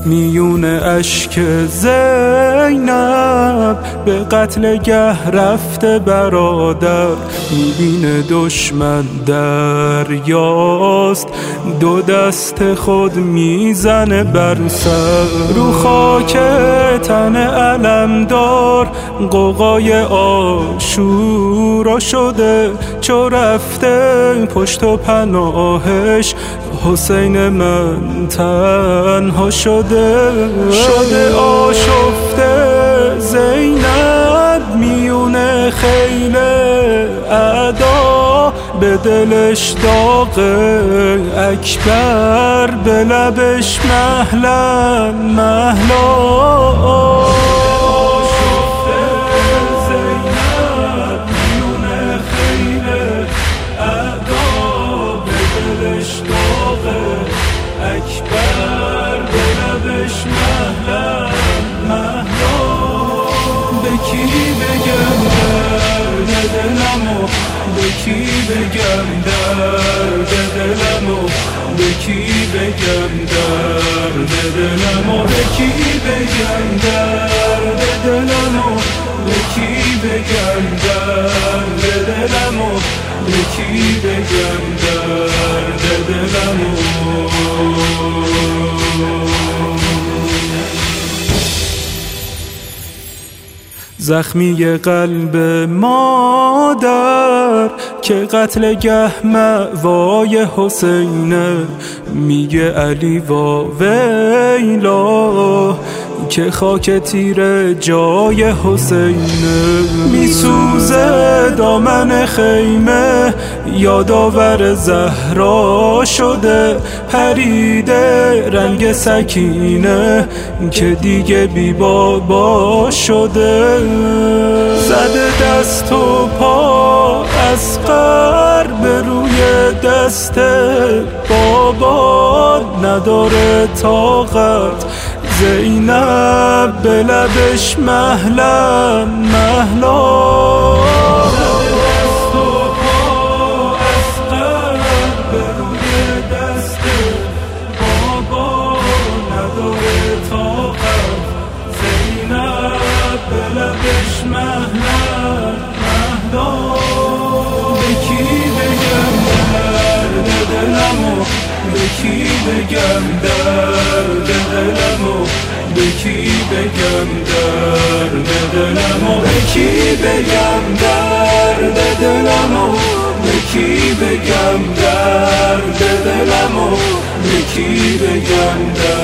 میون اشک زینب به قتلگه رفته برادر، میبینه دشمن دریاست، دو دست خود میزنه بر سر. رو خاک تن علمدار قوقای عاشورا شده، چو رفته پشت و پناهش حسین من تنها شده. آشفته زینب میونه خیل اعدا، به دلش داغ اکبر، به لبش مهلا مهلا. به کی بگم درد دلمو، به کی بگم درد دلمو، به کی بگم درد دلمو، به کی بگم درد دلمو، به کی بگم درد دلمو. زخمی قلب مادر که قتلگه مأوای حسینه، میگه علی وا ویلا که خاک تیره جای حسینه. میسوزه دامن خیمه یادآور زهرا شده، پریده رنگ سکینه که دیگه بی بابا شده. زده دست و پا اصغر به روی دست بابا، نداره طاقت زینب به لبش مهلا مهلا. به کی بگم درد دلمو، به کی بگم درد دلمو، به کی بگم درد دلمو، به کی بگم درد دلمو، به کی بگم درد